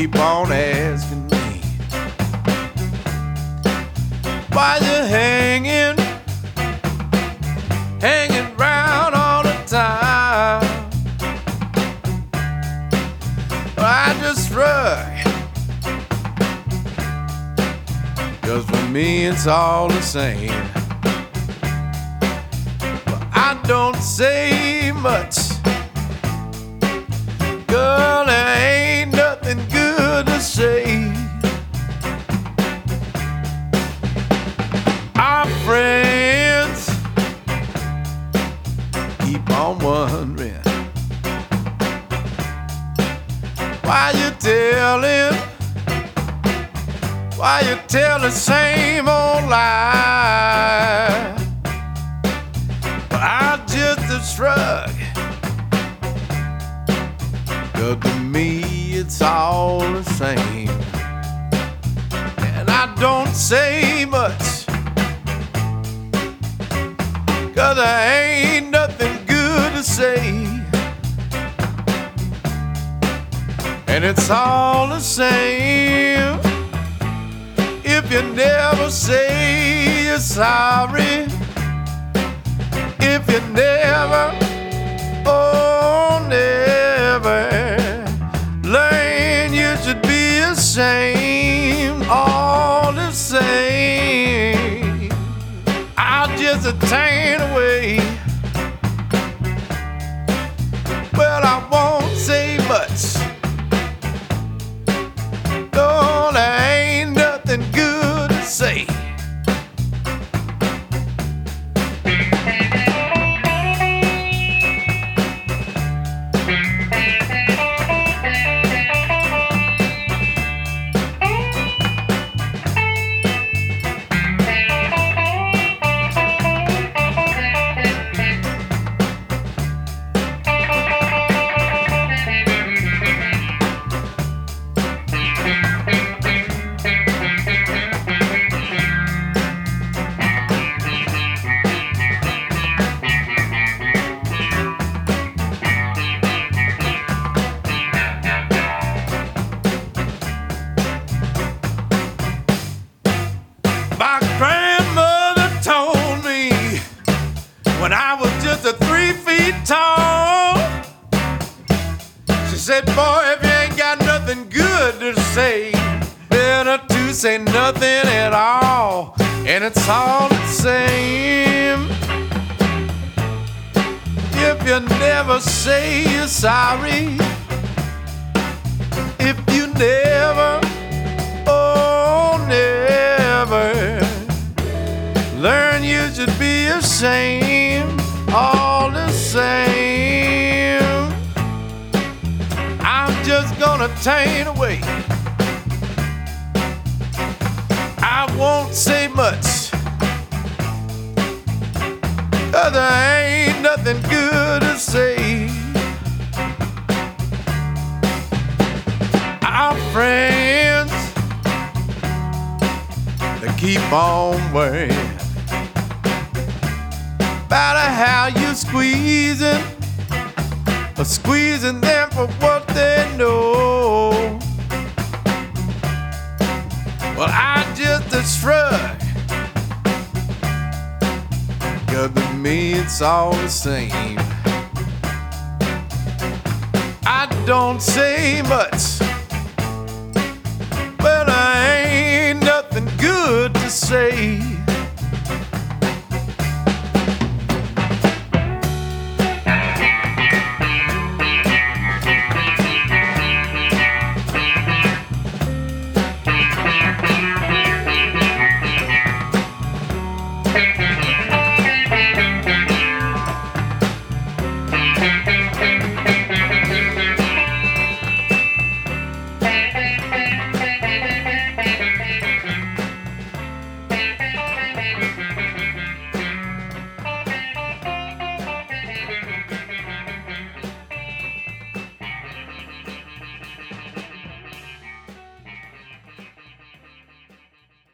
keep on asking me why you hanging round all the time. I just shrug, 'cause for me it's all the same. But I don't say much, girl, there ain't nothing good to say. Our friends keep on wondering why you tell the same old lie. But I just shrug, 'cause to me it's all the same. And I don't say much, 'cause there ain't nothing good to say. And it's all the same if you never say you're sorry. If you never, oh never, learn you should be ashamed. All the same, I'll just attain away. Well, I won't say much, no, there ain't nothing good to say. My grandmother told me when I was just 3 feet tall, she said, boy, if you ain't got nothing good to say, better to say nothing at all. And it's all the same if you never say you're sorry. If you never, oh never, learn you should be ashamed. All the same, I'm just gonna turn away. I won't say much, 'cause there ain't nothing good to say. Our friends, they keep on worrying about how you squeezing them for what they know. Well, I just shrug, 'cause to me it's all the same. I don't say much,